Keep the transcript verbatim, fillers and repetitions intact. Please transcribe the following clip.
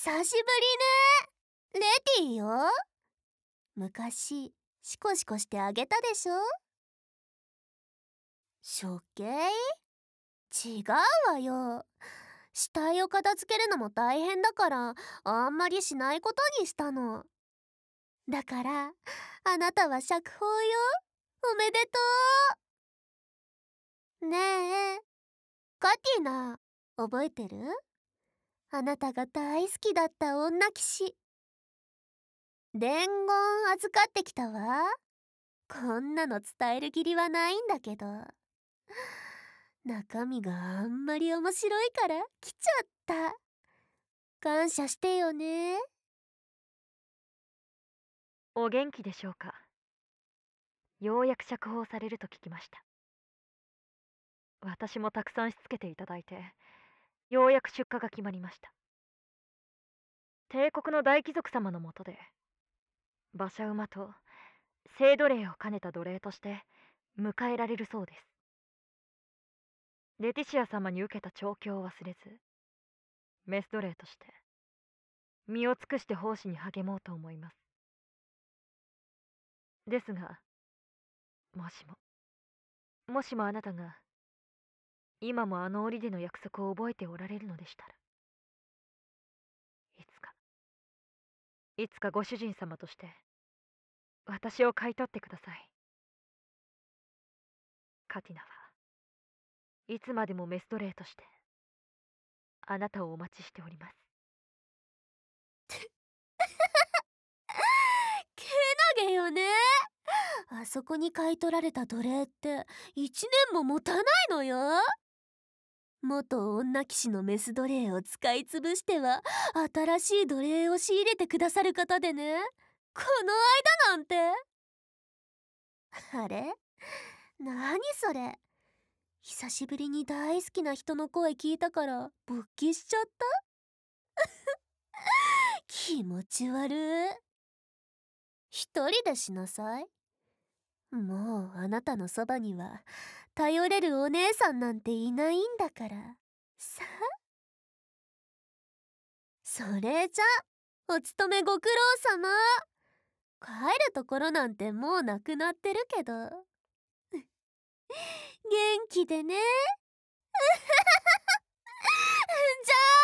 久しぶりね。レディーよ。昔シコシコしてあげたでしょ。処刑？違うわよ。死体を片付けるのも大変だからあんまりしないことにしたの。だからあなたは釈放よ。おめでとう。ねえカティナ、覚えてる？あなたが大好きだった女騎士。伝言預かってきたわ。こんなの伝える義理はないんだけど、中身があんまり面白いから来ちゃった。感謝してよね。 お元気でしょうか。ようやく釈放されると聞きました。私もたくさんしつけていただいて、ようやく出荷が決まりました。帝国の大貴族様のもとで、馬車馬と聖奴隷を兼ねた奴隷として迎えられるそうです。レティシア様に受けた調教を忘れず、メス奴隷として身を尽くして奉仕に励もうと思います。ですが、もしももしもあなたが今もあの檻での約束を覚えておられるのでしたら、いつかいつかご主人様として私を買い取ってください。カティナはいつまでもメス奴隷としてあなたをお待ちしております。 けなげよね。あそこに買い取られた奴隷って一年も持たないのよ。元女騎士のメス奴隷を使い潰しては新しい奴隷を仕入れてくださる方でね、この間なんて。あれ？何それ？久しぶりに大好きな人の声聞いたから勃起しちゃった？気持ち悪い。一人でしなさい。もうあなたのそばには頼れるお姉さんなんていないんだからさあ。それじゃお勤めご苦労様。帰るところなんてもうなくなってるけど元気でね。じゃあ